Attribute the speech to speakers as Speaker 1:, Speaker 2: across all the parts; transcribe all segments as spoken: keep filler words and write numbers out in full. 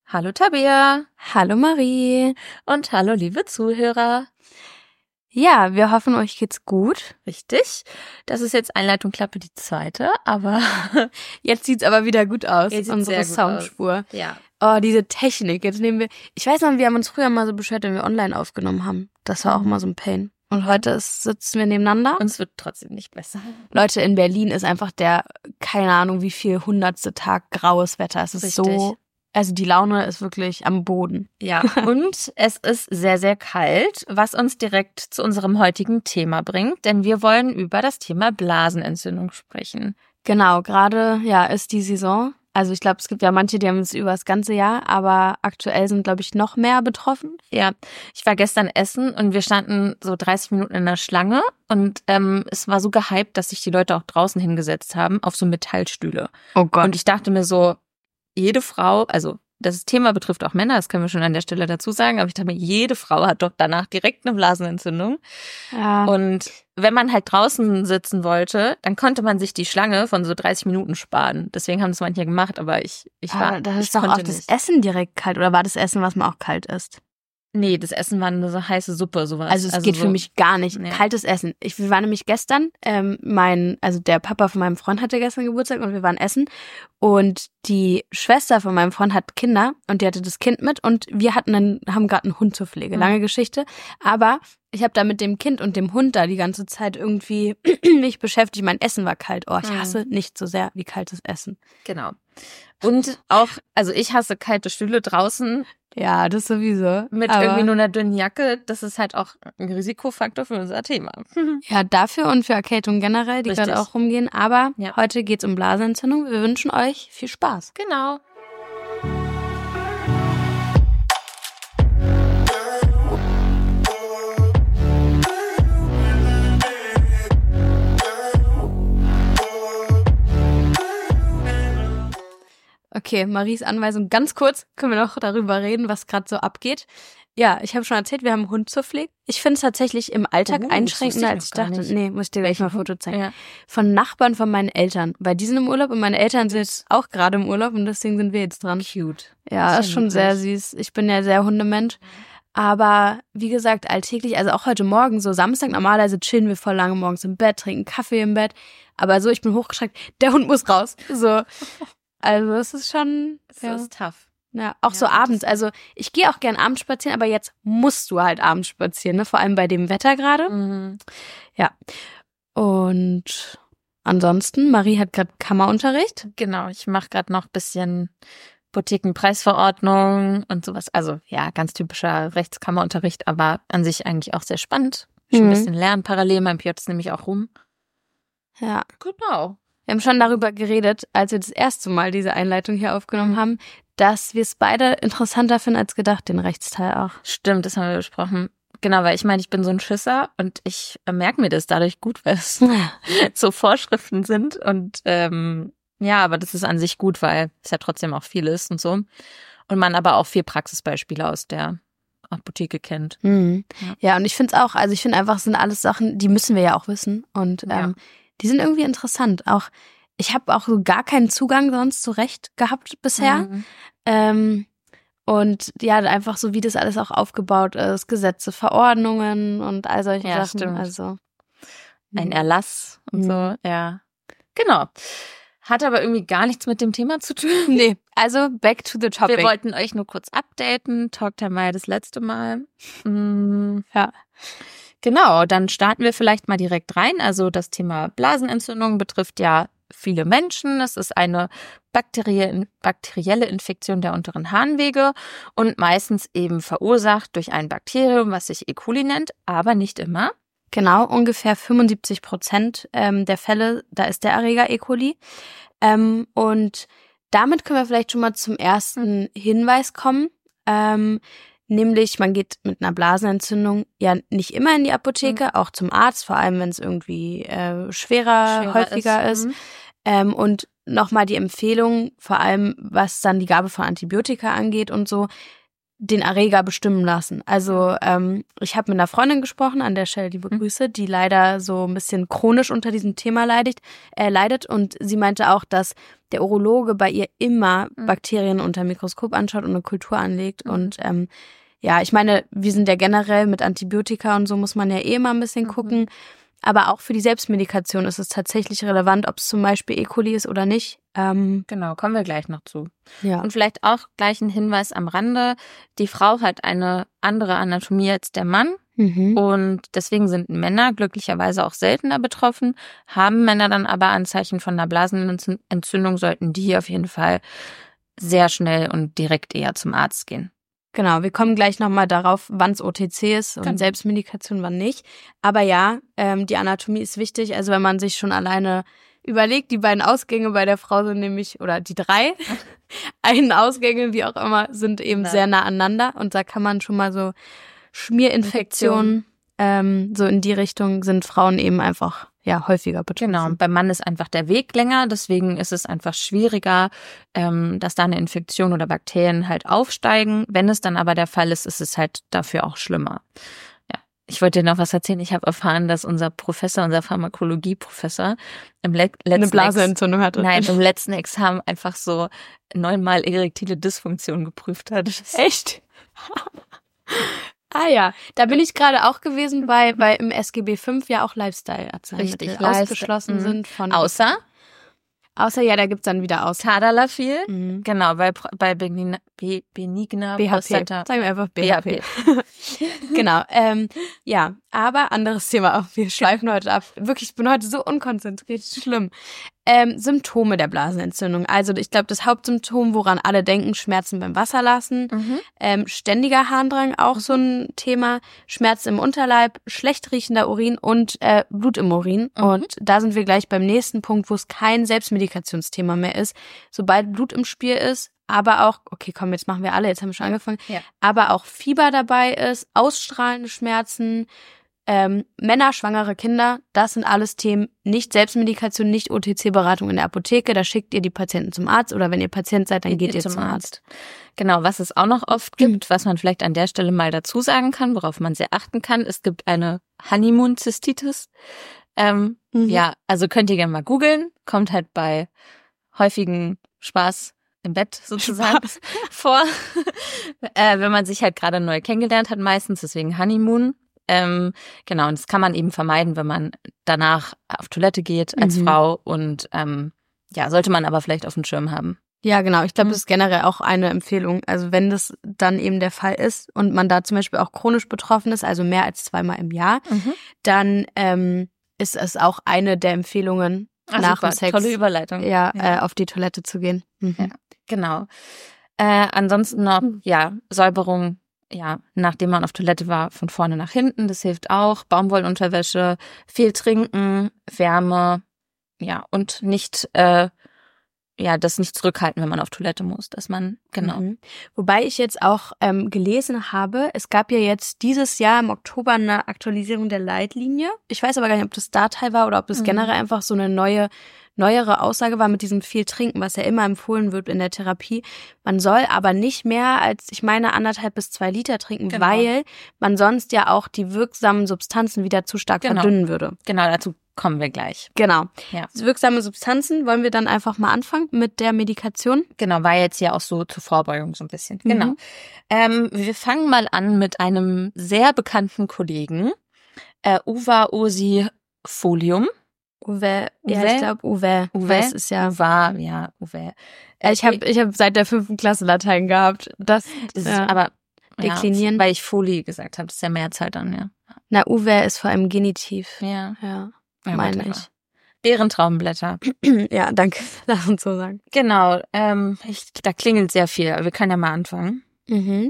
Speaker 1: Hallo Tabea.
Speaker 2: Hallo Marie.
Speaker 1: Und hallo liebe Zuhörer.
Speaker 2: Ja, wir hoffen, euch geht's gut.
Speaker 1: Richtig. Das ist jetzt Einleitung Klappe die zweite, aber
Speaker 2: jetzt sieht's aber wieder gut aus,
Speaker 1: jetzt
Speaker 2: unsere Soundspur.
Speaker 1: Aus. Ja.
Speaker 2: Oh, diese Technik. Jetzt nehmen wir, ich weiß noch, wir haben uns früher mal so beschwert, wenn wir online aufgenommen haben. Das war auch mal so ein Pain. Und heute ist, sitzen wir nebeneinander.
Speaker 1: Und es wird trotzdem nicht besser.
Speaker 2: Leute, in Berlin ist einfach der, keine Ahnung, wie viel hundertste Tag graues Wetter. Es ist
Speaker 1: Richtig.
Speaker 2: so, also die Laune ist wirklich am Boden.
Speaker 1: Ja, und es ist sehr, sehr kalt, was uns direkt zu unserem heutigen Thema bringt, denn wir wollen über das Thema Blasenentzündung sprechen.
Speaker 2: Genau, gerade, ja, ist die Saison. Also ich glaube, es gibt ja manche, die haben es über das ganze Jahr, aber aktuell sind, glaube ich, noch mehr betroffen.
Speaker 1: Ja, ich war gestern essen und wir standen so dreißig Minuten in der Schlange und ähm, es war so gehypt, dass sich die Leute auch draußen hingesetzt haben auf so Metallstühle.
Speaker 2: Oh Gott.
Speaker 1: Und ich dachte mir so, jede Frau, also das Thema betrifft auch Männer, das können wir schon an der Stelle dazu sagen, aber ich dachte mir, jede Frau hat doch danach direkt eine Blasenentzündung.
Speaker 2: Ja.
Speaker 1: Und wenn man halt draußen sitzen wollte, dann konnte man sich die Schlange von so dreißig Minuten sparen. Deswegen haben das manche gemacht, aber ich, ich war,
Speaker 2: aber das
Speaker 1: ich
Speaker 2: ist doch
Speaker 1: konnte
Speaker 2: auch das
Speaker 1: nicht.
Speaker 2: Essen direkt kalt, oder war das Essen, was man auch kalt isst?
Speaker 1: Nee, das Essen war eine so heiße Suppe, sowas.
Speaker 2: Also es geht
Speaker 1: so,
Speaker 2: für mich gar nicht.
Speaker 1: Ja.
Speaker 2: Kaltes Essen. Ich, wir waren nämlich gestern, ähm, mein, also der Papa von meinem Freund hatte gestern Geburtstag und wir waren essen. Und die Schwester von meinem Freund hat Kinder und die hatte das Kind mit und wir hatten einen, haben gerade einen Hund zur Pflege.
Speaker 1: Mhm.
Speaker 2: Lange Geschichte. Aber ich habe da mit dem Kind und dem Hund da die ganze Zeit irgendwie mich beschäftigt. Mein Essen war kalt. Oh, ich hasse
Speaker 1: Mhm.
Speaker 2: nicht so sehr wie kaltes Essen.
Speaker 1: Genau. Und auch, also ich hasse kalte Stühle draußen
Speaker 2: Ja, das sowieso.
Speaker 1: mit
Speaker 2: Aber
Speaker 1: irgendwie nur einer dünnen Jacke. Das ist halt auch ein Risikofaktor für unser Thema.
Speaker 2: ja, dafür und für Erkältung generell, die
Speaker 1: Richtig.
Speaker 2: gerade auch rumgehen. Aber
Speaker 1: Ja.
Speaker 2: heute geht's um Blasenentzündung. Wir wünschen euch viel Spaß.
Speaker 1: Genau.
Speaker 2: Okay, Maries Anweisung ganz kurz. Können wir noch darüber reden, was gerade so abgeht. Ja, ich habe schon erzählt, wir haben einen Hund zur Pflege. Ich finde es tatsächlich im Alltag
Speaker 1: Oh, das
Speaker 2: einschränkender,
Speaker 1: wusste ich
Speaker 2: als ich
Speaker 1: noch gar
Speaker 2: dachte.
Speaker 1: nicht.
Speaker 2: Nee, muss ich dir gleich mal ein Foto zeigen.
Speaker 1: Ja.
Speaker 2: Von Nachbarn von meinen Eltern. Weil die sind im Urlaub und meine Eltern sind jetzt auch gerade im Urlaub und deswegen sind wir jetzt dran.
Speaker 1: Cute.
Speaker 2: Ja,
Speaker 1: Das
Speaker 2: ist
Speaker 1: ist ja
Speaker 2: schon sehr
Speaker 1: niedlich.
Speaker 2: süß. Ich bin ja sehr Hundemensch. Aber wie gesagt, alltäglich, also auch heute Morgen, so Samstag, normalerweise chillen wir voll lange morgens im Bett, trinken Kaffee im Bett. Aber so, ich bin hochgeschreckt, der Hund muss raus. So. Also es ist schon,
Speaker 1: Das
Speaker 2: ja,
Speaker 1: ist tough.
Speaker 2: ja auch
Speaker 1: Ja,
Speaker 2: so
Speaker 1: das-
Speaker 2: abends. Also ich gehe auch gern abends spazieren, aber jetzt musst du halt abends spazieren, ne? Vor allem bei dem Wetter gerade.
Speaker 1: Mhm.
Speaker 2: Und ansonsten, Marie hat gerade Kammerunterricht.
Speaker 1: Genau, ich mache gerade noch ein bisschen Apothekenpreisverordnung und sowas. Also ja, ganz typischer Rechtskammerunterricht, aber an sich eigentlich auch sehr spannend. Schon
Speaker 2: Mhm.
Speaker 1: ein bisschen lernen parallel, mein P J ist nämlich auch rum.
Speaker 2: Ja.
Speaker 1: Genau.
Speaker 2: Wir haben schon darüber geredet, als wir das erste Mal diese Einleitung hier aufgenommen
Speaker 1: Mhm.
Speaker 2: haben, dass wir es beide interessanter finden als gedacht, den Rechtsteil auch.
Speaker 1: Stimmt, das haben wir besprochen. Genau, weil ich meine, ich bin so ein Schisser und ich äh, merke mir das dadurch gut, weil es so Vorschriften sind und ähm, ja, aber das ist an sich gut, weil es ja trotzdem auch viel ist und so. Und man aber auch viel Praxisbeispiele aus der Apotheke kennt.
Speaker 2: Mhm.
Speaker 1: Ja.
Speaker 2: Ja, und ich finde es auch, also ich finde einfach, es sind alles Sachen, die müssen wir ja auch wissen. Und
Speaker 1: Ja.
Speaker 2: ähm, die sind irgendwie interessant. Auch ich habe auch so gar keinen Zugang sonst zu Recht gehabt bisher.
Speaker 1: Mhm.
Speaker 2: Ähm, und ja, einfach so, wie das alles auch aufgebaut ist, Gesetze, Verordnungen und all solche
Speaker 1: Ja,
Speaker 2: Sachen.
Speaker 1: stimmt.
Speaker 2: Also
Speaker 1: Ein Erlass und
Speaker 2: Mhm.
Speaker 1: so, ja. Genau. Hat aber irgendwie gar nichts mit dem Thema zu tun.
Speaker 2: Nee, also back to the topic.
Speaker 1: Wir wollten euch nur kurz updaten. Talktime war ja das letzte Mal. Mm,
Speaker 2: Ja.
Speaker 1: Genau, dann starten wir vielleicht mal direkt rein. Also das Thema Blasenentzündung betrifft ja viele Menschen. Es ist eine bakterie- bakterielle Infektion der unteren Harnwege und meistens eben verursacht durch ein Bakterium, was sich E. coli nennt, aber nicht immer.
Speaker 2: Genau, ungefähr fünfundsiebzig Prozent ähm, der Fälle, da ist der Erreger E. coli. Ähm, und damit können wir vielleicht schon mal zum ersten Hinweis kommen. Ähm, nämlich, man geht mit einer Blasenentzündung ja nicht immer in die Apotheke,
Speaker 1: Mhm.
Speaker 2: auch zum Arzt, vor allem wenn es irgendwie äh, schwerer,
Speaker 1: Schwerer
Speaker 2: häufiger ist.
Speaker 1: Mhm.
Speaker 2: Ähm, und nochmal die Empfehlung, vor allem was dann die Gabe von Antibiotika angeht und so, den Erreger bestimmen lassen. Also ähm, ich habe mit einer Freundin gesprochen, an der Stelle liebe Grüße, die leider so ein bisschen chronisch unter diesem Thema leidet, äh, leidet und sie meinte auch, dass der Urologe bei ihr immer mhm. Bakterien unter Mikroskop anschaut und eine Kultur anlegt mhm. und ähm, ja, ich meine, wir sind ja generell mit Antibiotika und so muss man ja eh immer ein bisschen mhm. gucken, aber auch für die Selbstmedikation ist es tatsächlich relevant, ob es zum Beispiel E. coli ist oder nicht. Ähm,
Speaker 1: genau, kommen wir gleich noch zu.
Speaker 2: Ja.
Speaker 1: Und vielleicht auch gleich ein Hinweis am Rande. Die Frau hat eine andere Anatomie als der Mann.
Speaker 2: Mhm.
Speaker 1: Und deswegen sind Männer glücklicherweise auch seltener betroffen. Haben Männer dann aber Anzeichen von einer Blasenentzündung, sollten die auf jeden Fall sehr schnell und direkt eher zum Arzt gehen.
Speaker 2: Genau, wir kommen gleich nochmal darauf, wann es O T C ist und
Speaker 1: genau.
Speaker 2: Selbstmedikation, wann nicht. Aber ja, ähm, die Anatomie ist wichtig. Also wenn man sich schon alleine überlegt, die beiden Ausgänge bei der Frau sind nämlich, oder die drei einen Ausgänge, wie auch immer, sind eben ja. sehr nah aneinander. Und da kann man schon mal so Schmierinfektionen, ähm, so in die Richtung sind Frauen eben einfach ja häufiger betroffen.
Speaker 1: Genau, beim Mann ist einfach der Weg länger, deswegen ist es einfach schwieriger, ähm, dass da eine Infektion oder Bakterien halt aufsteigen. Wenn es dann aber der Fall ist, ist es halt dafür auch schlimmer. Ja, ich wollte dir noch was erzählen. Ich habe erfahren, dass unser Professor, unser Pharmakologie-Professor im le- letzten
Speaker 2: eine Blasenentzündung hatte.
Speaker 1: Nein, im letzten Examen einfach so neunmal erektile Dysfunktion geprüft hat.
Speaker 2: Echt? Ah ja, da bin ich gerade auch gewesen, bei, bei im S G B fünf ja auch Lifestyle-Arzneimittel
Speaker 1: Richtig,
Speaker 2: ausgeschlossen
Speaker 1: Lifestyle.
Speaker 2: sind von...
Speaker 1: Außer?
Speaker 2: Außer, ja, da gibt's dann wieder aus.
Speaker 1: Tadalafil,
Speaker 2: mhm.
Speaker 1: genau, bei, bei benigner, benigner
Speaker 2: B H P.
Speaker 1: Prostata.
Speaker 2: Sagen wir einfach B H P. B H P. Genau, ähm, ja, aber anderes Thema auch. Wir schleifen heute ab. Wirklich, ich bin heute so unkonzentriert, schlimm. Ähm, Symptome der Blasenentzündung. Also ich glaube, das Hauptsymptom, woran alle denken, Schmerzen beim Wasserlassen,
Speaker 1: Mhm.
Speaker 2: ähm, ständiger Harndrang, auch
Speaker 1: Mhm.
Speaker 2: so ein Thema, Schmerzen im Unterleib, schlecht riechender Urin und äh, Blut im Urin.
Speaker 1: Mhm.
Speaker 2: Und da sind wir gleich beim nächsten Punkt, wo es kein Selbstmedikationsthema mehr ist. Sobald Blut im Spiel ist, aber auch, okay, komm, jetzt machen wir alle, jetzt haben wir schon angefangen,
Speaker 1: Ja.
Speaker 2: aber auch Fieber dabei ist, ausstrahlende Schmerzen, Ähm, Männer, schwangere Kinder, das sind alles Themen, nicht Selbstmedikation, nicht O T C-Beratung in der Apotheke, da schickt ihr die Patienten zum Arzt oder wenn ihr Patient seid, dann geht, geht ihr zum, zum Arzt.
Speaker 1: Arzt. Genau, was es auch noch oft gibt, mhm. was man vielleicht an der Stelle mal dazu sagen kann, worauf man sehr achten kann, es gibt eine Honeymoon-Zystitis. Ähm, mhm. Ja, also könnt ihr gerne mal googeln, kommt halt bei häufigen Spaß im Bett sozusagen Spaß. vor, äh, wenn man sich halt gerade neu kennengelernt hat meistens, deswegen Honeymoon. Ähm, genau, und das kann man eben vermeiden, wenn man danach auf Toilette geht als mhm. Frau und ähm, ja, sollte man aber vielleicht auf dem Schirm haben.
Speaker 2: Ja, genau. Ich glaube,
Speaker 1: mhm.
Speaker 2: das ist generell auch eine Empfehlung. Also wenn das dann eben der Fall ist und man da zum Beispiel auch chronisch betroffen ist, also mehr als zweimal im Jahr,
Speaker 1: mhm.
Speaker 2: dann ähm, ist es auch eine der Empfehlungen,
Speaker 1: Ach,
Speaker 2: nach
Speaker 1: super,
Speaker 2: dem Sex
Speaker 1: tolle Überleitung.
Speaker 2: Ja,
Speaker 1: ja.
Speaker 2: Äh, auf die Toilette zu gehen. Mhm.
Speaker 1: Ja, genau. Äh, ansonsten noch, ja, Säuberung. Ja, nachdem man auf Toilette war, von vorne nach hinten, das hilft auch. Baumwollunterwäsche, viel trinken, Wärme, ja, und nicht, äh, ja, das nicht zurückhalten, wenn man auf Toilette muss, dass man, genau.
Speaker 2: Mhm. Wobei ich jetzt auch ähm, gelesen habe, es gab ja jetzt dieses Jahr im Oktober eine Aktualisierung der Leitlinie. Ich weiß aber gar nicht, ob das da Teil war oder ob das mhm. generell einfach so eine neue neuere Aussage war mit diesem viel Trinken, was ja immer empfohlen wird in der Therapie. Man soll aber nicht mehr als, ich meine, anderthalb bis zwei Liter trinken,
Speaker 1: genau.
Speaker 2: weil man sonst ja auch die wirksamen Substanzen wieder zu stark
Speaker 1: genau.
Speaker 2: verdünnen würde.
Speaker 1: Genau, dazu kommen wir gleich.
Speaker 2: Genau.
Speaker 1: Ja.
Speaker 2: Wirksame Substanzen, wollen wir dann einfach mal anfangen mit der Medikation?
Speaker 1: Genau, war jetzt ja auch so zur Vorbeugung so ein bisschen. Mhm. Genau. Ähm, wir fangen mal an mit einem sehr bekannten Kollegen, äh, Uvaosifolium.
Speaker 2: Uwe, ja, ich glaube Uwe.
Speaker 1: Uwe
Speaker 2: das ist ja.
Speaker 1: Uwe, ja, Uwe.
Speaker 2: Äh, ich habe ich hab seit der fünften Klasse Latein gehabt. Das,
Speaker 1: das
Speaker 2: ja.
Speaker 1: ist aber
Speaker 2: deklinieren.
Speaker 1: Ja, weil ich Folie gesagt habe, das ist ja Mehrzahl dann, ja.
Speaker 2: Na, Uwe ist vor allem Genitiv.
Speaker 1: Ja.
Speaker 2: Ja,
Speaker 1: ja
Speaker 2: meine ich.
Speaker 1: Beerentraubenblätter.
Speaker 2: Ja, danke. Lass uns so sagen.
Speaker 1: Genau, ähm, ich, da klingelt sehr viel, aber wir können ja mal anfangen.
Speaker 2: Mhm.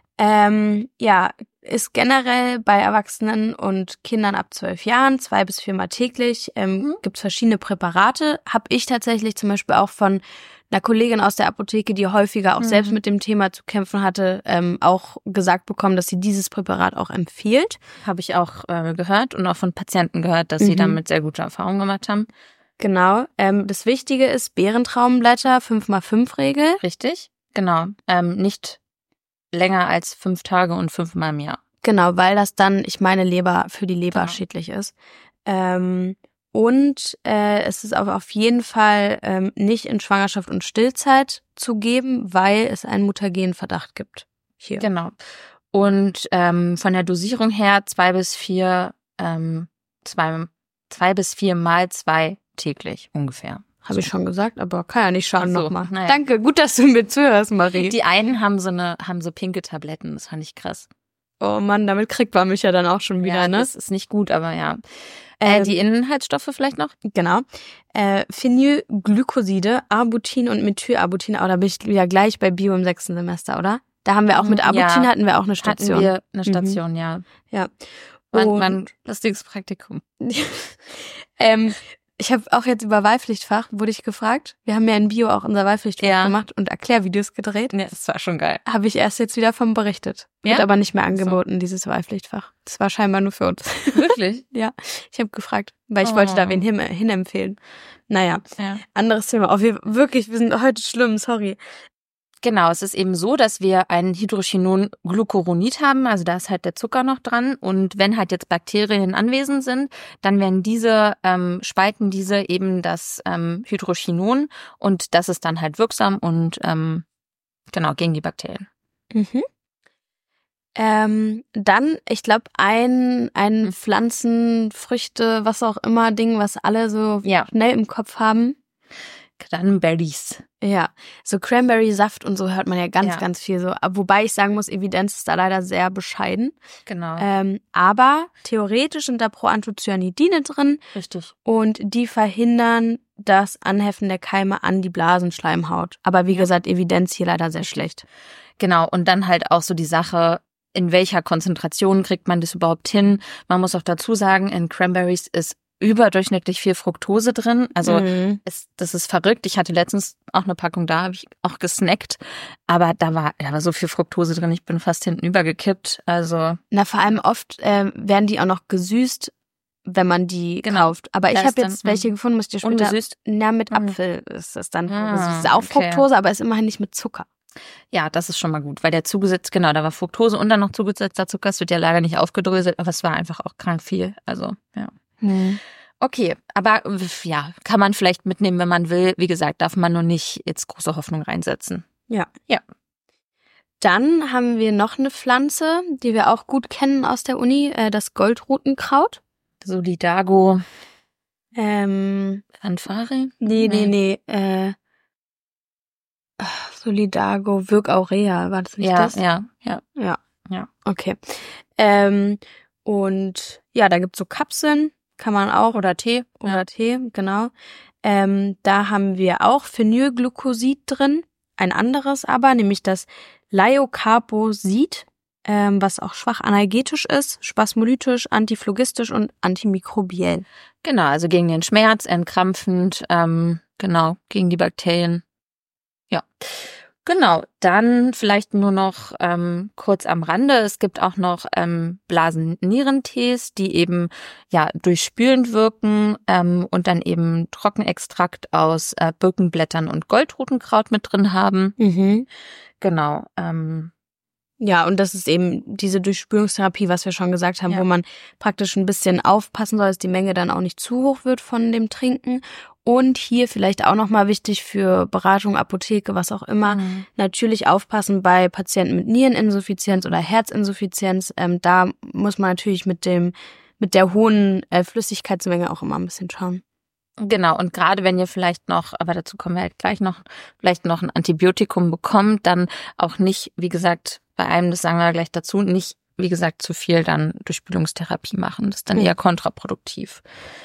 Speaker 2: Ähm, ja, ist generell bei Erwachsenen und Kindern ab zwölf Jahren, zwei bis viermal täglich, ähm, mhm. gibt es verschiedene Präparate. Habe ich tatsächlich zum Beispiel auch von einer Kollegin aus der Apotheke, die häufiger auch mhm. selbst mit dem Thema zu kämpfen hatte, ähm, auch gesagt bekommen, dass sie dieses Präparat auch empfiehlt.
Speaker 1: Habe ich auch äh, gehört und auch von Patienten gehört, dass mhm. sie damit sehr gute Erfahrungen gemacht haben.
Speaker 2: Genau. Ähm, das Wichtige ist Beerentraubenblätter, fünf mal fünf Regel.
Speaker 1: Richtig, genau. Ähm, nicht länger als fünf Tage und fünfmal im Jahr.
Speaker 2: Genau, weil das dann, ich meine, Leber für die Leber
Speaker 1: Genau.
Speaker 2: schädlich ist. Ähm, und äh, es ist aber auf jeden Fall ähm, nicht in Schwangerschaft und Stillzeit zu geben, weil es einen mutagenen Verdacht gibt. Hier.
Speaker 1: Genau. Und ähm, von der Dosierung her zwei bis vier, ähm, zwei, zwei bis vier mal zwei täglich ungefähr.
Speaker 2: Habe
Speaker 1: so.
Speaker 2: ich schon gesagt, aber kann ja nicht schaden
Speaker 1: Ach so,
Speaker 2: nochmal.
Speaker 1: naja.
Speaker 2: Danke, gut, dass du mir zuhörst, Marie.
Speaker 1: Die einen haben so eine, haben so pinke Tabletten, das fand ich krass.
Speaker 2: Oh Mann, damit kriegt man mich ja dann auch schon wieder,
Speaker 1: ja,
Speaker 2: ne?
Speaker 1: Das ist nicht gut, aber ja. Äh,
Speaker 2: Ähm,
Speaker 1: die Inhaltsstoffe vielleicht noch?
Speaker 2: Genau. Äh, Phenylglykoside, Arbutin und Methylarbutin. Aber da bin ich wieder gleich bei Bio im sechsten Semester, oder? Da haben wir auch mit Arbutin
Speaker 1: Ja,
Speaker 2: hatten wir auch eine Station.
Speaker 1: Hatten wir eine Station, mhm. ja.
Speaker 2: Ja.
Speaker 1: War
Speaker 2: Und-
Speaker 1: ein lustiges Praktikum.
Speaker 2: ähm, ich habe auch jetzt über Wahlpflichtfach, wurde ich gefragt. Wir haben ja in Bio auch unser Wahlpflichtfach
Speaker 1: Ja.
Speaker 2: gemacht und Erklärvideos gedreht.
Speaker 1: Ja, das war schon geil.
Speaker 2: Habe ich erst jetzt wieder von berichtet. Wird
Speaker 1: Ja?
Speaker 2: aber nicht mehr angeboten, dieses Wahlpflichtfach. Das war scheinbar nur für uns.
Speaker 1: Wirklich?
Speaker 2: Ja, ich habe gefragt, weil ich
Speaker 1: Oh.
Speaker 2: wollte da wen hin, hinempfehlen. Naja,
Speaker 1: Ja.
Speaker 2: anderes Thema. Oh, wir, wirklich, wir sind heute schlimm, sorry.
Speaker 1: Genau, es ist eben so, dass wir ein Hydrochinon-Glucuronid haben, also da ist halt der Zucker noch dran und wenn halt jetzt Bakterien anwesend sind, dann werden diese, ähm, spalten diese eben das ähm, Hydrochinon und das ist dann halt wirksam und ähm, genau, gegen die Bakterien.
Speaker 2: Mhm. Ähm, dann, ich glaube, ein, ein
Speaker 1: Mhm.
Speaker 2: Pflanzen, Früchte, was auch immer Ding, was alle so
Speaker 1: Ja.
Speaker 2: schnell im Kopf haben.
Speaker 1: Cranberries.
Speaker 2: Ja, so Cranberry-Saft und so hört man ja ganz,
Speaker 1: Ja.
Speaker 2: ganz viel so. Wobei ich sagen muss, Evidenz ist da leider sehr bescheiden.
Speaker 1: Genau,
Speaker 2: Ähm, aber theoretisch sind da Proanthocyanidine drin
Speaker 1: richtig.
Speaker 2: und die verhindern das Anheften der Keime an die Blasenschleimhaut. Aber wie
Speaker 1: Ja.
Speaker 2: gesagt, Evidenz hier leider sehr schlecht.
Speaker 1: Genau, und dann halt auch so die Sache, in welcher Konzentration kriegt man das überhaupt hin? Man muss auch dazu sagen, in Cranberries ist überdurchschnittlich viel Fructose drin. Also
Speaker 2: Mhm.
Speaker 1: es, das ist verrückt. Ich hatte letztens auch eine Packung da, habe ich auch gesnackt. Aber da war, da war so viel Fructose drin, ich bin fast hinten übergekippt. Also
Speaker 2: Na, vor allem oft äh, werden die auch noch gesüßt, wenn man die
Speaker 1: Genau.
Speaker 2: kauft. Aber ich
Speaker 1: Da
Speaker 2: habe
Speaker 1: ist
Speaker 2: jetzt
Speaker 1: dann,
Speaker 2: welche gefunden, muss ich dir später...
Speaker 1: ungesüßt.
Speaker 2: Na, mit
Speaker 1: Mhm.
Speaker 2: Apfel ist das dann.
Speaker 1: Ah,
Speaker 2: das ist auch
Speaker 1: okay.
Speaker 2: Fructose, aber ist immerhin nicht mit Zucker.
Speaker 1: Ja, das ist schon mal gut, weil der zugesetzt, genau, da war Fructose und dann noch zugesetzter Zucker. Es wird ja leider nicht aufgedröselt, aber es war einfach auch krank viel. Also, ja. Okay, aber ja, kann man vielleicht mitnehmen, wenn man will. Wie gesagt, darf man nur nicht jetzt große Hoffnung reinsetzen.
Speaker 2: Ja.
Speaker 1: Ja.
Speaker 2: Dann haben wir noch eine Pflanze, die wir auch gut kennen aus der Uni, äh, das Goldrutenkraut.
Speaker 1: Solidago
Speaker 2: Ähm,
Speaker 1: Anfari?
Speaker 2: nee, nee,
Speaker 1: Nee.
Speaker 2: nee. Äh, ach, Solidago, Wirkaurea, war das nicht
Speaker 1: Ja,
Speaker 2: das?
Speaker 1: ja, ja.
Speaker 2: Ja.
Speaker 1: Ja.
Speaker 2: Okay. Ähm, und ja, da gibt's so Kapseln, kann man auch,
Speaker 1: Oder Tee.
Speaker 2: oder
Speaker 1: Ja.
Speaker 2: Tee, genau. Ähm, da haben wir auch Phenylglykosid drin, ein anderes aber, nämlich das Leiocarbozid, ähm, was auch schwach analgetisch ist, spasmolytisch, antiphlogistisch und antimikrobiell.
Speaker 1: Genau, also gegen den Schmerz, entkrampfend, ähm, genau, gegen die Bakterien. Ja. Genau, dann vielleicht nur noch ähm, kurz am Rande. Es gibt auch noch ähm, Blasennierentees, die eben ja durchspülend wirken ähm, und dann eben Trockenextrakt aus äh, Birkenblättern und Goldrutenkraut mit drin haben.
Speaker 2: Mhm.
Speaker 1: Genau. Ähm,
Speaker 2: Ja, und das ist eben diese Durchspülungstherapie, was wir schon gesagt haben,
Speaker 1: Ja.
Speaker 2: wo man praktisch ein bisschen aufpassen soll, dass die Menge dann auch nicht zu hoch wird von dem Trinken. Und hier vielleicht auch nochmal wichtig für Beratung, Apotheke, was auch immer,
Speaker 1: Mhm.
Speaker 2: natürlich aufpassen bei Patienten mit Niereninsuffizienz oder Herzinsuffizienz. Ähm, da muss man natürlich mit dem mit der hohen äh, Flüssigkeitsmenge auch immer ein bisschen schauen.
Speaker 1: Genau, und gerade wenn ihr vielleicht noch, aber dazu kommen wir halt gleich noch, vielleicht noch ein Antibiotikum bekommt, dann auch nicht, wie gesagt, bei einem, das sagen wir gleich dazu, nicht, wie gesagt, zu viel dann Durchspülungstherapie machen. Das ist dann
Speaker 2: Mhm.
Speaker 1: eher kontraproduktiv.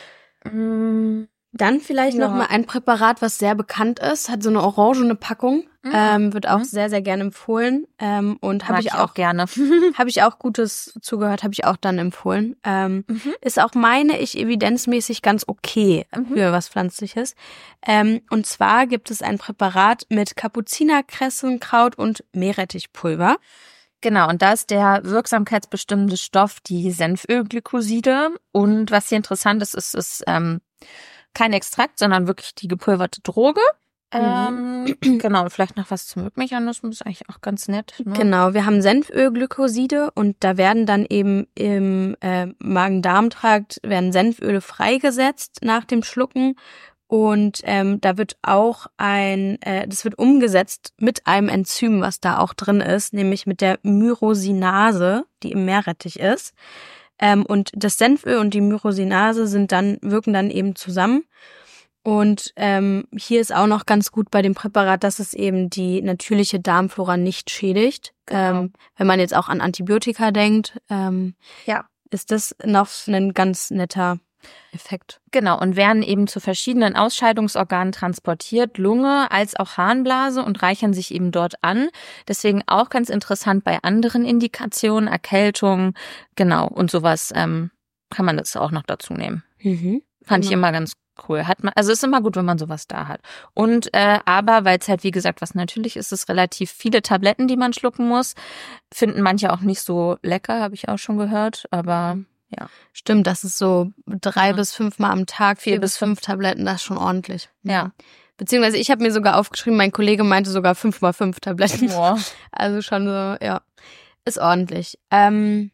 Speaker 1: Mm,
Speaker 2: Dann vielleicht
Speaker 1: Ja.
Speaker 2: noch mal ein Präparat, was sehr bekannt ist, hat so eine orangene Packung,
Speaker 1: Mhm.
Speaker 2: ähm, wird auch
Speaker 1: Mhm.
Speaker 2: sehr, sehr gerne empfohlen ähm, und habe
Speaker 1: Mag
Speaker 2: ich
Speaker 1: ich
Speaker 2: auch,
Speaker 1: auch gerne.
Speaker 2: habe ich auch Gutes zugehört, habe ich auch dann empfohlen. Ähm,
Speaker 1: Mhm.
Speaker 2: ist auch, meine ich, evidenzmäßig ganz okay
Speaker 1: Mhm.
Speaker 2: für was Pflanzliches. Ähm, und zwar gibt es ein Präparat mit Kapuzinerkressenkraut und Meerrettichpulver.
Speaker 1: Genau, und da ist der wirksamkeitsbestimmende Stoff die Senfölglykoside. Und was hier interessant ist, ist, ist ähm, kein Extrakt, sondern wirklich die gepulverte Droge. Ähm, genau, vielleicht noch was zum Wirkmechanismus, ist eigentlich auch ganz nett. Ne?
Speaker 2: Genau, wir haben Senfölglykoside und da werden dann eben im äh, Magen-Darm-Trakt werden Senföle freigesetzt nach dem Schlucken und ähm, da wird auch ein, äh, das wird umgesetzt mit einem Enzym, was da auch drin ist, nämlich mit der Myrosinase, die im Meerrettich ist. Ähm, und das Senföl und die Myrosinase sind dann, wirken dann eben zusammen. Und ähm, hier ist auch noch ganz gut bei dem Präparat, dass es eben die natürliche Darmflora nicht schädigt.
Speaker 1: Genau.
Speaker 2: Ähm, wenn man jetzt auch an Antibiotika denkt, ähm,
Speaker 1: Ja.
Speaker 2: ist das noch ein ganz netter Effekt.
Speaker 1: Genau, und werden eben zu verschiedenen Ausscheidungsorganen transportiert, Lunge als auch Harnblase und reichern sich eben dort an. Deswegen auch ganz interessant bei anderen Indikationen, Erkältung, genau, und sowas ähm, kann man das auch noch dazu nehmen.
Speaker 2: Mhm.
Speaker 1: Fand
Speaker 2: Genau.
Speaker 1: ich immer ganz cool. Hat man, also ist immer gut, wenn man sowas da hat. Und äh, aber, weil es halt wie gesagt was natürlich ist, es relativ viele Tabletten, die man schlucken muss, finden manche auch nicht so lecker, habe ich auch schon gehört. Aber ja,
Speaker 2: Stimmt, das ist so drei
Speaker 1: Ja.
Speaker 2: bis fünf Mal am Tag, vier,
Speaker 1: Vier
Speaker 2: bis
Speaker 1: bis
Speaker 2: fünf Tabletten, das ist schon ordentlich.
Speaker 1: ja.
Speaker 2: Beziehungsweise ich habe mir sogar aufgeschrieben, mein Kollege meinte sogar fünf mal fünf Tabletten.
Speaker 1: Boah.
Speaker 2: Also schon so, ja, ist ordentlich. Ähm,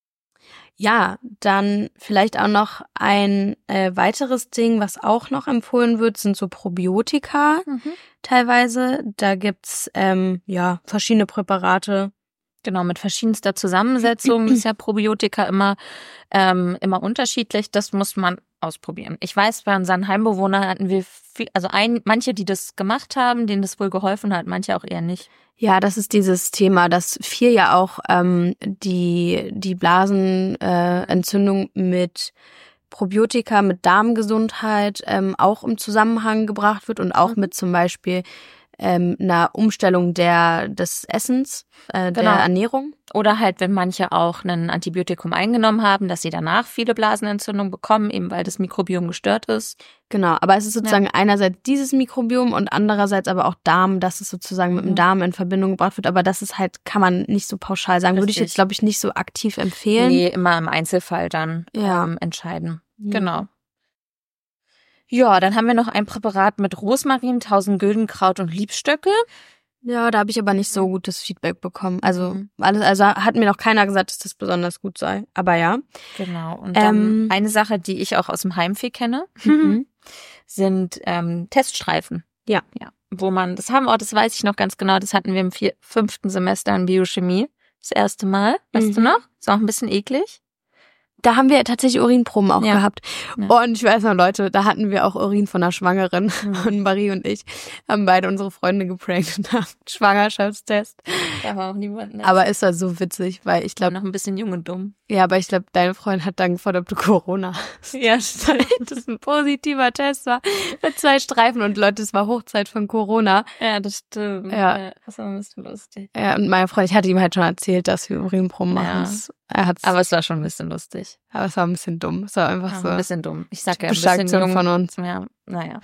Speaker 2: ja, dann vielleicht auch noch ein äh, weiteres Ding, was auch noch empfohlen wird, sind so Probiotika
Speaker 1: Mhm.
Speaker 2: teilweise. Da gibt's ähm, ja verschiedene Präparate.
Speaker 1: Genau, mit verschiedenster Zusammensetzung. Das ist ja Probiotika immer, ähm, immer unterschiedlich. Das muss man ausprobieren. Ich weiß, bei unseren Heimbewohnern hatten wir viel, also ein, manche, die das gemacht haben, denen das wohl geholfen hat, manche auch eher nicht.
Speaker 2: Ja, das ist dieses Thema, dass viel ja auch ähm, die die Blasenentzündung äh, Entzündung mit Probiotika, mit Darmgesundheit ähm, auch im Zusammenhang gebracht wird und auch
Speaker 1: Mhm.
Speaker 2: mit zum Beispiel ähm, einer Umstellung der des Essens, äh,
Speaker 1: Genau.
Speaker 2: der Ernährung.
Speaker 1: Oder halt, wenn manche auch ein Antibiotikum eingenommen haben, dass sie danach viele Blasenentzündungen bekommen, eben weil das Mikrobiom gestört ist.
Speaker 2: Genau, aber es ist sozusagen einerseits dieses Mikrobiom und andererseits aber auch Darm, dass es sozusagen mit dem
Speaker 1: Mhm.
Speaker 2: Darm in Verbindung gebracht wird. Aber das ist halt, kann man nicht so pauschal sagen. Würde ich
Speaker 1: Richtig.
Speaker 2: jetzt, glaube ich, nicht so aktiv empfehlen.
Speaker 1: Nee, immer im Einzelfall dann
Speaker 2: Ja.
Speaker 1: ähm, entscheiden.
Speaker 2: Mhm.
Speaker 1: Genau. Ja, dann haben wir noch ein Präparat mit Rosmarin, Tausendgüldenkraut und Liebstöcke.
Speaker 2: Ja, da habe ich aber nicht so gutes Feedback bekommen. Also
Speaker 1: Mhm.
Speaker 2: alles, also hat mir noch keiner gesagt, dass das besonders gut sei. Aber ja.
Speaker 1: Genau. Und dann
Speaker 2: Ähm.
Speaker 1: eine Sache, die ich auch aus dem Heimweh kenne,
Speaker 2: Mhm.
Speaker 1: sind ähm, Teststreifen.
Speaker 2: Ja.
Speaker 1: Ja. Wo man, das haben wir auch, das weiß ich noch ganz genau, das hatten wir im vier, fünften Semester in Biochemie. Das erste Mal. Weißt
Speaker 2: Mhm.
Speaker 1: du noch? Ist auch ein bisschen eklig.
Speaker 2: Da haben wir tatsächlich Urinproben auch
Speaker 1: Ja.
Speaker 2: gehabt.
Speaker 1: Ja.
Speaker 2: Und ich weiß noch, Leute, da hatten wir auch Urin von einer Schwangeren.
Speaker 1: Mhm.
Speaker 2: Und Marie und ich haben beide unsere Freunde geprankt und haben einen Schwangerschaftstest.
Speaker 1: Da war auch niemand nett.
Speaker 2: Aber es war so witzig, weil ich
Speaker 1: glaube
Speaker 2: glaube,
Speaker 1: noch ein bisschen jung und dumm.
Speaker 2: ja, aber ich glaube, deine Freundin hat dann gefordert, ob du Corona hast.
Speaker 1: Ja, stimmt.
Speaker 2: Das ein positiver Test war mit zwei Streifen und Leute, es war Hochzeit von Corona.
Speaker 1: Ja, das stimmt.
Speaker 2: Ja.
Speaker 1: Das war ein bisschen lustig.
Speaker 2: Ja, und meine Freundin, ich hatte ihm halt schon erzählt, dass wir Urinproben machen.
Speaker 1: Ja.
Speaker 2: Es- Er hat's,
Speaker 1: Aber es war schon ein bisschen lustig.
Speaker 2: aber es war ein bisschen dumm. Es war einfach
Speaker 1: Ja,
Speaker 2: so
Speaker 1: ein bisschen dumm. Ich sag ja, ein
Speaker 2: typische
Speaker 1: bisschen
Speaker 2: Aktion
Speaker 1: jung.
Speaker 2: von uns.
Speaker 1: Ja, naja.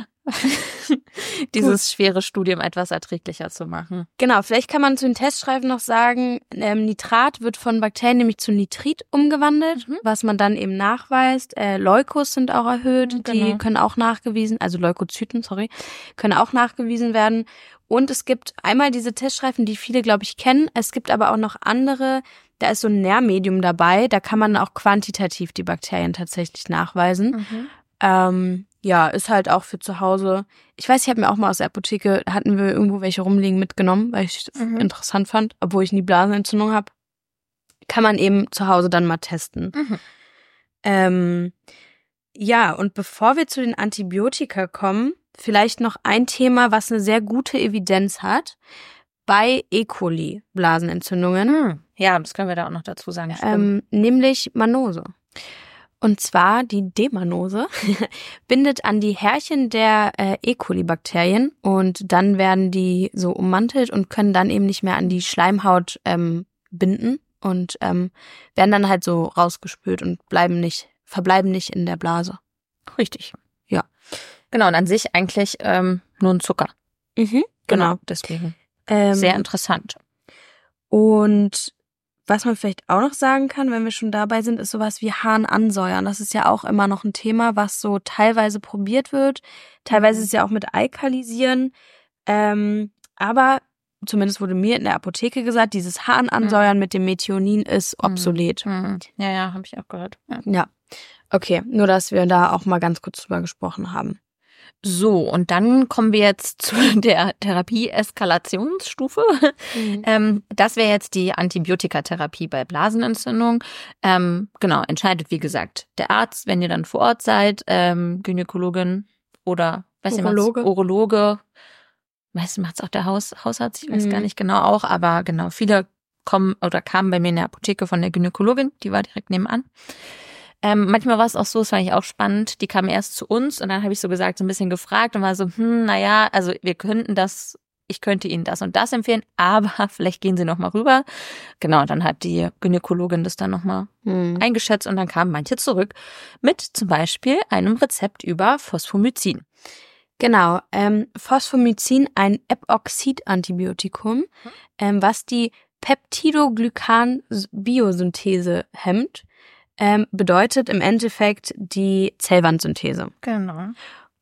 Speaker 1: Dieses schwere Studium etwas erträglicher zu machen.
Speaker 2: Genau, vielleicht kann man zu den Teststreifen noch sagen, ähm, Nitrat wird von Bakterien nämlich zu Nitrit umgewandelt,
Speaker 1: Mhm.
Speaker 2: was man dann eben nachweist. Äh, Leukos sind auch erhöht,
Speaker 1: Mhm,
Speaker 2: die
Speaker 1: genau.
Speaker 2: können auch nachgewiesen, also Leukozyten, sorry, können auch nachgewiesen werden. Und es gibt einmal diese Teststreifen, die viele, glaube ich, kennen. Es gibt aber auch noch andere, da ist so ein Nährmedium dabei, da kann man auch quantitativ die Bakterien tatsächlich nachweisen.
Speaker 1: Mhm.
Speaker 2: Ähm, ja, ist halt auch für zu Hause. Ich weiß, ich habe mir auch mal aus der Apotheke, hatten wir irgendwo welche rumliegen mitgenommen, weil ich das
Speaker 1: Mhm.
Speaker 2: interessant fand, obwohl ich nie Blasenentzündung habe. Kann man eben zu Hause dann mal testen.
Speaker 1: Mhm.
Speaker 2: Ähm, ja, und bevor wir zu den Antibiotika kommen, vielleicht noch ein Thema, was eine sehr gute Evidenz hat. Bei E. coli Blasenentzündungen,
Speaker 1: Hm. Ja, das können wir da auch noch dazu sagen. Stimmt.
Speaker 2: ähm, nämlich Mannose. Und zwar die D-Mannose bindet an die Härchen der äh, E. coli-Bakterien und dann werden die so ummantelt und können dann eben nicht mehr an die Schleimhaut ähm, binden und ähm, werden dann halt so rausgespült und bleiben nicht, verbleiben nicht in der Blase.
Speaker 1: Richtig.
Speaker 2: Ja.
Speaker 1: Genau, und an sich eigentlich ähm, nur ein Zucker.
Speaker 2: Mhm, genau.
Speaker 1: Deswegen
Speaker 2: Ähm,
Speaker 1: sehr interessant.
Speaker 2: Und was man vielleicht auch noch sagen kann, wenn wir schon dabei sind, ist sowas wie Harnanseuern. Das ist ja auch immer noch ein Thema, was so teilweise probiert wird. Teilweise ist es ja auch mit Alkalisieren. Ähm, aber zumindest wurde mir in der Apotheke gesagt, dieses Harnanseuern mhm. mit dem Methionin ist obsolet.
Speaker 1: Mhm. Ja, ja, habe ich auch gehört. Ja.
Speaker 2: ja, okay. Nur, dass wir da auch mal ganz kurz drüber gesprochen haben.
Speaker 1: So, und dann kommen wir jetzt zu der Therapie-Eskalationsstufe. Mhm. Ähm, das wäre jetzt die Antibiotikatherapie bei Blasenentzündung. Ähm, genau, entscheidet, wie gesagt, der Arzt, wenn ihr dann vor Ort seid, ähm, Gynäkologin oder weiß
Speaker 2: Urologe.
Speaker 1: Ich, Urologe. Meistens macht es auch der Haus, Hausarzt, ich weiß mhm. gar nicht genau auch, aber genau, viele kommen oder kamen bei mir in der Apotheke von der Gynäkologin, die war direkt nebenan. Ähm, manchmal war es auch so, das fand ich auch spannend, die kamen erst zu uns und dann habe ich so gesagt, so ein bisschen gefragt und war so, hm, naja, also wir könnten das, ich könnte Ihnen das und das empfehlen, aber vielleicht gehen Sie noch mal rüber. Genau, dann hat die Gynäkologin das dann noch mal hm. eingeschätzt und dann kamen manche zurück mit zum Beispiel einem Rezept über Phosphomycin.
Speaker 2: Genau, ähm, Phosphomycin, ein Epoxid-Antibiotikum, hm. ähm, was die Peptidoglycan-Biosynthese hemmt. Ähm, bedeutet im Endeffekt die Zellwandsynthese.
Speaker 1: Genau.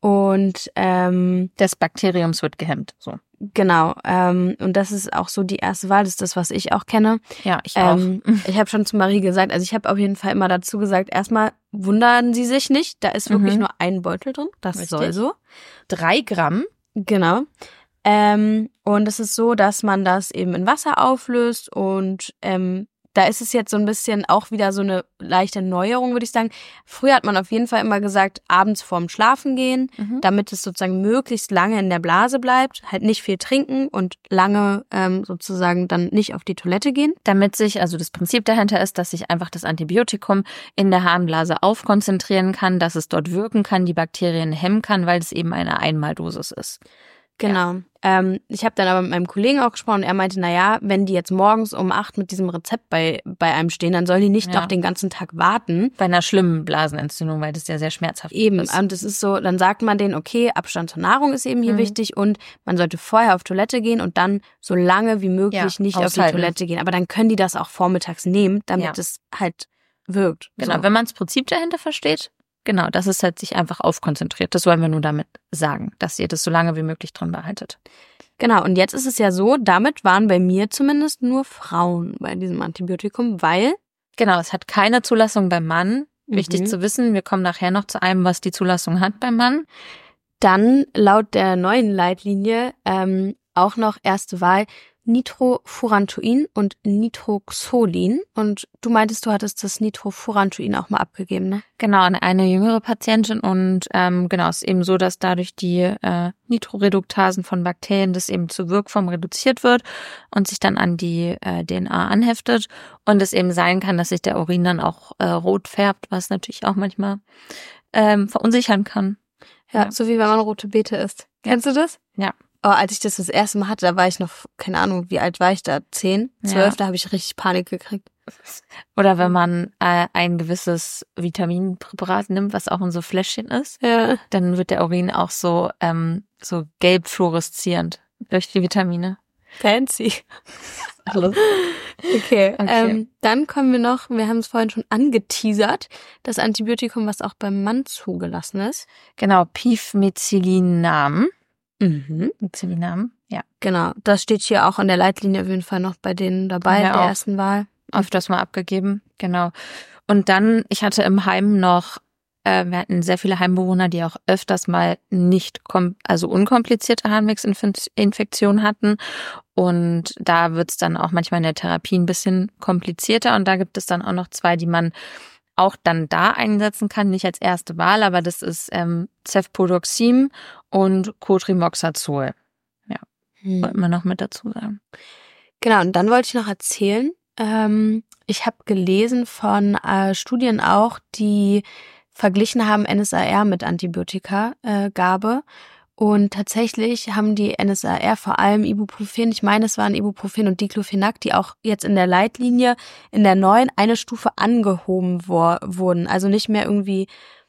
Speaker 2: Und ähm,
Speaker 1: des Bakteriums wird gehemmt. So.
Speaker 2: Genau. Ähm, und das ist auch so die erste Wahl. Das ist das, was ich auch kenne.
Speaker 1: Ja, ich auch.
Speaker 2: Ähm, ich habe schon zu Marie gesagt, also ich habe auf jeden Fall immer dazu gesagt, erstmal wundern Sie sich nicht, da ist wirklich mhm. nur ein Beutel drin. Das Richtig. Soll so.
Speaker 1: Drei Gramm.
Speaker 2: Genau. Ähm, und es ist so, dass man das eben in Wasser auflöst und ähm, da ist es jetzt so ein bisschen auch wieder so eine leichte Neuerung, würde ich sagen. Früher hat man auf jeden Fall immer gesagt, abends vorm Schlafengehen, mhm. damit es sozusagen möglichst lange in der Blase bleibt, halt nicht viel trinken und lange ähm, sozusagen dann nicht auf die Toilette gehen.
Speaker 1: Damit sich, also das Prinzip dahinter ist, dass sich einfach das Antibiotikum in der Harnblase aufkonzentrieren kann, dass es dort wirken kann, die Bakterien hemmen kann, weil es eben eine Einmaldosis ist.
Speaker 2: Genau. Ja. Ähm, ich habe dann aber mit meinem Kollegen auch gesprochen und er meinte, naja, wenn die jetzt morgens um acht mit diesem Rezept bei bei einem stehen, dann sollen die nicht ja. noch den ganzen Tag warten.
Speaker 1: Bei einer schlimmen Blasenentzündung, weil das ja sehr schmerzhaft
Speaker 2: eben.
Speaker 1: ist.
Speaker 2: Eben, und es ist so, dann sagt man denen, okay, Abstand zur Nahrung ist eben hier mhm. wichtig und man sollte vorher auf Toilette gehen und dann so lange wie möglich ja, nicht aushalten. Auf die Toilette gehen. Aber dann können die das auch vormittags nehmen, damit ja. es halt wirkt.
Speaker 1: Genau,
Speaker 2: so.
Speaker 1: Wenn man das Prinzip dahinter versteht. Genau, dass es halt sich einfach aufkonzentriert. Das wollen wir nur damit sagen, dass ihr das so lange wie möglich drin behaltet.
Speaker 2: Genau, und jetzt ist es ja so, damit waren bei mir zumindest nur Frauen bei diesem Antibiotikum, weil...
Speaker 1: Genau, es hat keine Zulassung beim Mann. Wichtig mhm. zu wissen, wir kommen nachher noch zu einem, was die Zulassung hat beim Mann.
Speaker 2: Dann laut der neuen Leitlinie ähm, auch noch erste Wahl Nitrofurantoin und Nitroxolin. Und du meintest, du hattest das Nitrofurantoin auch mal abgegeben, ne?
Speaker 1: Genau, an eine jüngere Patientin. Und ähm, genau, es ist eben so, dass dadurch die äh, Nitroreduktasen von Bakterien, das eben zur Wirkform reduziert wird und sich dann an die äh, D N A anheftet. Und es eben sein kann, dass sich der Urin dann auch äh, rot färbt, was natürlich auch manchmal ähm, verunsichern kann.
Speaker 2: Ja, ja, so wie wenn man rote Beete isst. Kennst du das?
Speaker 1: Ja.
Speaker 2: Oh, als ich das das erste Mal hatte, da war ich noch, keine Ahnung, wie alt war ich da? Zehn, zwölf, ja. Da habe ich richtig Panik gekriegt.
Speaker 1: Oder wenn man äh, ein gewisses Vitaminpräparat nimmt, was auch in so Fläschchen ist,
Speaker 2: ja.
Speaker 1: dann wird der Urin auch so ähm, so gelb fluoreszierend durch die Vitamine.
Speaker 2: Fancy. Alles. Okay, okay. Ähm, dann kommen wir noch, wir haben es vorhin schon angeteasert, das Antibiotikum, was auch beim Mann zugelassen ist.
Speaker 1: Genau, Pivmecillinam.
Speaker 2: Mhm.
Speaker 1: Mecillinam, ja.
Speaker 2: Genau, das steht hier auch in der Leitlinie auf jeden Fall noch bei denen dabei, ja, der auch ersten Wahl.
Speaker 1: Öfters mal abgegeben, genau. Und dann, ich hatte im Heim noch, äh, wir hatten sehr viele Heimbewohner, die auch öfters mal nicht, kom- also unkomplizierte Harnwegsinfektionen hatten. Und da wird's dann auch manchmal in der Therapie ein bisschen komplizierter. Und da gibt es dann auch noch zwei, die man auch dann da einsetzen kann, nicht als erste Wahl, aber das ist ähm, Cefpodoxim und Cotrimoxazol. Ja, hm. wollten wir noch mit dazu sagen.
Speaker 2: Genau, und dann wollte ich noch erzählen, ähm, ich habe gelesen von äh, Studien auch, die verglichen haben N S A R mit Antibiotikagabe. Äh, Und tatsächlich haben die N S A R vor allem Ibuprofen, ich meine, es waren Ibuprofen und Diclofenac, die auch jetzt in der Leitlinie in der neuen eine Stufe angehoben wo- wurden. Also nicht mehr irgendwie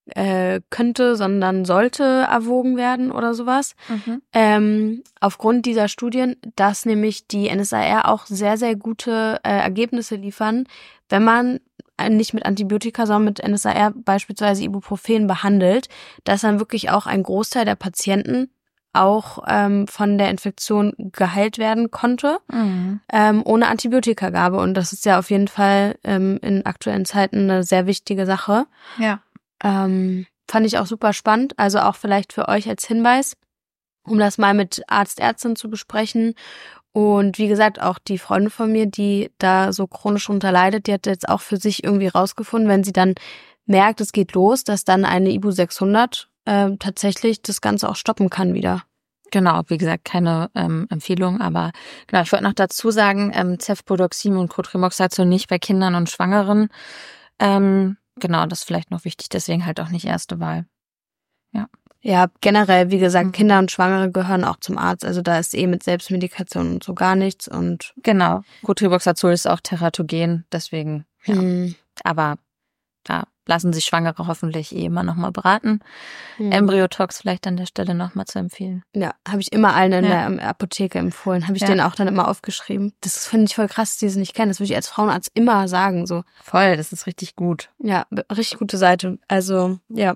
Speaker 2: äh, könnte, sondern sollte erwogen werden oder sowas.
Speaker 1: Mhm.
Speaker 2: Ähm, aufgrund dieser Studien, dass nämlich die N S A R auch sehr, sehr gute äh, Ergebnisse liefern, wenn man nicht mit Antibiotika, sondern mit N S A R beispielsweise Ibuprofen behandelt, dass dann wirklich auch ein Großteil der Patienten auch ähm, von der Infektion geheilt werden konnte,
Speaker 1: Mhm.
Speaker 2: ähm, ohne Antibiotikagabe. Und das ist ja auf jeden Fall ähm, in aktuellen Zeiten eine sehr wichtige Sache.
Speaker 1: Ja.
Speaker 2: Ähm, fand ich auch super spannend. Also auch vielleicht für euch als Hinweis, um das mal mit Arzt, Ärztin zu besprechen. Und wie gesagt, auch die Freundin von mir, die da so chronisch drunter leidet, die hat jetzt auch für sich irgendwie rausgefunden, wenn sie dann merkt, es geht los, dass dann eine Ibu sechshundert äh, tatsächlich das Ganze auch stoppen kann wieder.
Speaker 1: Genau, wie gesagt, keine ähm, Empfehlung, aber genau, ich wollte noch dazu sagen, ähm, Cefpodoxim und Cotrimoxazol nicht bei Kindern und Schwangeren. Ähm, genau, das ist vielleicht noch wichtig, deswegen halt auch nicht erste Wahl. Ja.
Speaker 2: Ja, generell, wie gesagt,
Speaker 1: Mhm.
Speaker 2: Kinder und Schwangere gehören auch zum Arzt. Also da ist eh mit Selbstmedikation und so gar nichts. Und
Speaker 1: Genau, Cotrimoxazol ist auch teratogen, deswegen, ja.
Speaker 2: hm,
Speaker 1: Aber da lassen sich Schwangere hoffentlich eh immer nochmal beraten.
Speaker 2: hm.
Speaker 1: Embryotox vielleicht an der Stelle nochmal zu empfehlen.
Speaker 2: Ja, habe ich immer allen in
Speaker 1: Ja.
Speaker 2: der Apotheke empfohlen. Habe ich
Speaker 1: Ja.
Speaker 2: denen auch dann immer aufgeschrieben. Das finde ich voll krass, dass die es nicht kennen. Das würde ich als Frauenarzt immer sagen. So,
Speaker 1: Voll, das ist richtig gut.
Speaker 2: ja, b- richtig gute Seite. Also, ja.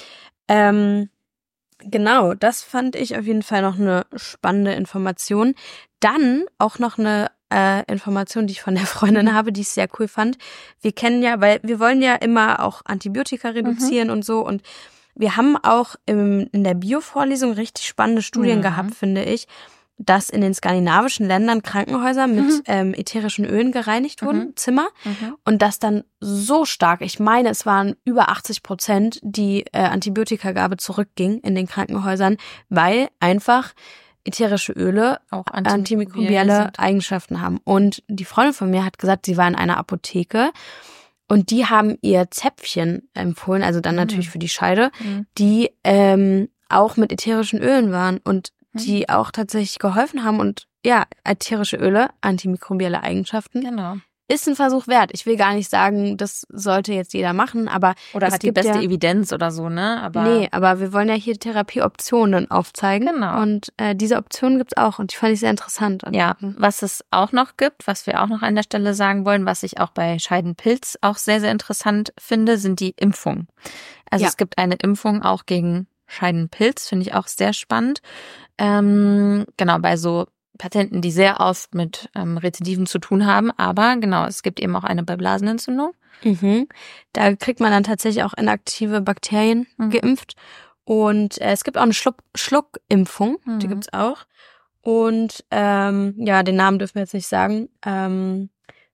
Speaker 2: Ähm, genau, das fand ich auf jeden Fall noch eine spannende Information. Dann auch noch eine äh, Information, die ich von der Freundin habe, die ich sehr cool fand. Wir kennen ja, weil wir wollen ja immer auch Antibiotika reduzieren und so. Und wir haben auch im, in der Bio-Vorlesung richtig spannende Studien
Speaker 1: Mhm.
Speaker 2: gehabt, finde ich, dass in den skandinavischen Ländern Krankenhäuser mit
Speaker 1: Mhm.
Speaker 2: ähm, ätherischen Ölen gereinigt wurden,
Speaker 1: Mhm.
Speaker 2: Zimmer.
Speaker 1: Mhm.
Speaker 2: Und das dann so stark, ich meine, es waren über achtzig Prozent, die äh, Antibiotikagabe zurückging in den Krankenhäusern, weil einfach ätherische Öle
Speaker 1: Auch
Speaker 2: antimikrobielle
Speaker 1: sind.
Speaker 2: Eigenschaften haben. Und die Freundin von mir hat gesagt, sie war in einer Apotheke und die haben ihr Zäpfchen empfohlen, also dann
Speaker 1: Mhm.
Speaker 2: natürlich für die Scheide,
Speaker 1: Mhm.
Speaker 2: die ähm, auch mit ätherischen Ölen waren und
Speaker 1: Mhm.
Speaker 2: die auch tatsächlich geholfen haben. Und ja, ätherische Öle, antimikrobielle Eigenschaften,
Speaker 1: Genau.
Speaker 2: ist ein Versuch wert. Ich will gar nicht sagen, das sollte jetzt jeder machen, aber
Speaker 1: Oder
Speaker 2: es
Speaker 1: hat die
Speaker 2: gibt
Speaker 1: beste
Speaker 2: ja,
Speaker 1: Evidenz oder so, ne? Aber
Speaker 2: nee, aber wir wollen ja hier Therapieoptionen aufzeigen.
Speaker 1: Genau.
Speaker 2: Und äh, diese Optionen gibt's auch und die fand ich sehr interessant.
Speaker 1: ja, was es auch noch gibt, was wir auch noch an der Stelle sagen wollen, was ich auch bei Scheidenpilz auch sehr, sehr interessant finde, sind die Impfungen. Also
Speaker 2: Ja.
Speaker 1: es gibt eine Impfung auch gegen Scheidenpilz, finde ich auch sehr spannend. Ähm, genau, bei so Patienten, die sehr oft mit ähm, Rezidiven zu tun haben. Aber genau, es gibt eben auch eine bei Blasenentzündung.
Speaker 2: Mhm. Da kriegt man dann tatsächlich auch inaktive Bakterien
Speaker 1: Mhm.
Speaker 2: geimpft. Und äh, es gibt auch eine Schluck Schluckimpfung,
Speaker 1: Mhm.
Speaker 2: die gibt's auch. Und ähm, ja, den Namen dürfen wir jetzt nicht sagen. Ähm,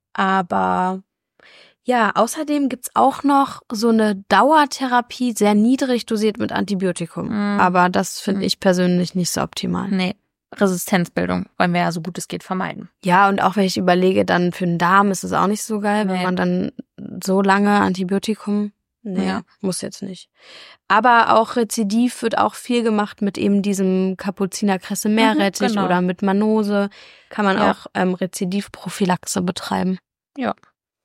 Speaker 2: aber ja, außerdem gibt's auch noch so eine Dauertherapie, sehr niedrig dosiert mit Antibiotikum.
Speaker 1: Mhm.
Speaker 2: Aber das finde
Speaker 1: Mhm.
Speaker 2: ich persönlich nicht so optimal.
Speaker 1: Nee, Resistenzbildung wollen wir ja so gut es geht vermeiden.
Speaker 2: Ja, und auch wenn ich überlege, dann für den Darm ist es auch nicht so geil, wenn
Speaker 1: Nee.
Speaker 2: man dann so lange Antibiotikum, nee,
Speaker 1: Ja.
Speaker 2: muss jetzt nicht. Aber auch Rezidiv wird auch viel gemacht mit eben diesem Kapuzinerkresse Meerrettich
Speaker 1: genau.
Speaker 2: oder mit Manose kann man
Speaker 1: Ja.
Speaker 2: auch ähm, Rezidivprophylaxe betreiben.
Speaker 1: Ja.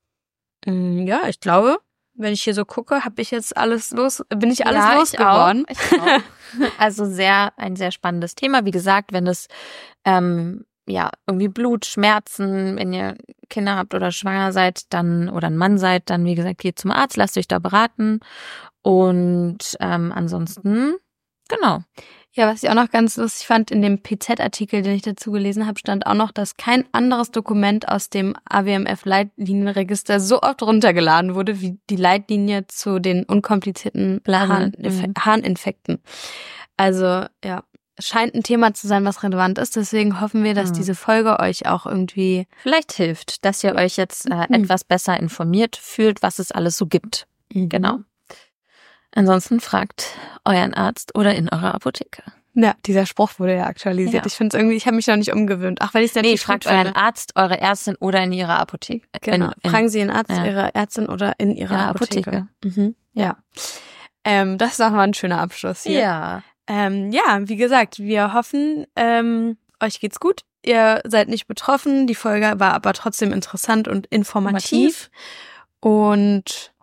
Speaker 2: Mm, Ja, ich glaube, wenn ich hier so gucke, habe ich jetzt alles los, bin ich alles
Speaker 1: ja,
Speaker 2: losgeworden.
Speaker 1: Ich auch. Ich auch. Also sehr, ein sehr spannendes Thema. Wie gesagt, wenn es ähm, ja irgendwie Blut, Schmerzen, wenn ihr Kinder habt oder schwanger seid, dann oder ein Mann seid, dann wie gesagt geht zum Arzt, lasst euch da beraten. Und ähm, ansonsten, genau.
Speaker 2: Ja, was ich auch noch ganz lustig fand, in dem P Z-Artikel, den ich dazu gelesen habe, stand auch noch, dass kein anderes Dokument aus dem A W M F-Leitlinienregister so oft runtergeladen wurde, wie die Leitlinie zu den unkomplizierten
Speaker 1: Blasen-
Speaker 2: Harninfe-
Speaker 1: mhm.
Speaker 2: Harninfekten. Also, ja, scheint ein Thema zu sein, was relevant ist. Deswegen hoffen wir, dass
Speaker 1: Mhm.
Speaker 2: diese Folge euch auch irgendwie...
Speaker 1: Vielleicht hilft, dass ihr euch jetzt äh, etwas besser informiert fühlt, was es alles so gibt. Genau. Ansonsten fragt euren Arzt oder in eurer Apotheke.
Speaker 2: Ja, dieser Spruch wurde ja aktualisiert.
Speaker 1: Ja.
Speaker 2: Ich finde es irgendwie, ich habe mich noch nicht umgewöhnt. Ach, weil ich es
Speaker 1: Nee,
Speaker 2: natürlich
Speaker 1: fragt
Speaker 2: gut finde.
Speaker 1: euren Arzt, eure Ärztin oder in ihrer Apotheke.
Speaker 2: Genau.
Speaker 1: In, in,
Speaker 2: Fragen Sie Ihren Arzt,
Speaker 1: ja.
Speaker 2: Ihre Ärztin oder in Ihrer
Speaker 1: Ja,
Speaker 2: Apotheke.
Speaker 1: Apotheke.
Speaker 2: Mhm. Ja. Ähm, das ist auch mal ein schöner Abschluss hier.
Speaker 1: Ja.
Speaker 2: Ähm, ja, wie gesagt, wir hoffen, ähm, euch geht's gut. Ihr seid nicht betroffen. Die Folge war aber trotzdem interessant und informativ. Und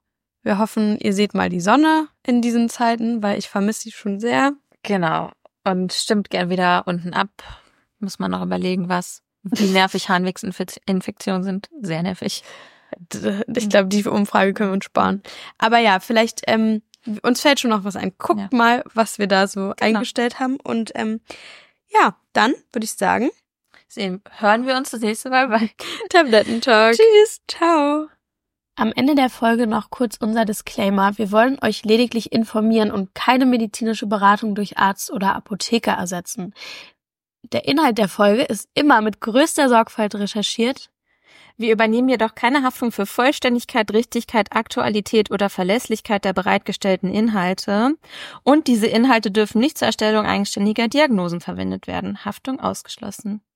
Speaker 2: Wir hoffen, ihr seht mal die Sonne in diesen Zeiten, weil ich vermisse sie schon sehr.
Speaker 1: Genau. Und stimmt gern wieder unten ab. Muss man noch überlegen, was, wie nervig Harnwegsinfektionen sind. Sehr nervig.
Speaker 2: Ich glaube, die Umfrage können wir uns sparen. Aber ja, vielleicht, ähm, uns fällt schon noch was ein. Guckt ja. mal, was wir da so genau. eingestellt haben. Und ähm, ja, dann würde ich sagen,
Speaker 1: sehen, hören wir uns das nächste Mal bei
Speaker 2: Tablettentalk.
Speaker 1: Tschüss.
Speaker 2: Ciao. Am Ende der Folge noch kurz unser Disclaimer. Wir wollen euch lediglich informieren und keine medizinische Beratung durch Arzt oder Apotheker ersetzen. Der Inhalt der Folge ist immer mit größter Sorgfalt recherchiert.
Speaker 1: Wir übernehmen jedoch keine Haftung für Vollständigkeit, Richtigkeit, Aktualität oder Verlässlichkeit der bereitgestellten Inhalte. Und diese Inhalte dürfen nicht zur Erstellung eigenständiger Diagnosen verwendet werden. Haftung ausgeschlossen.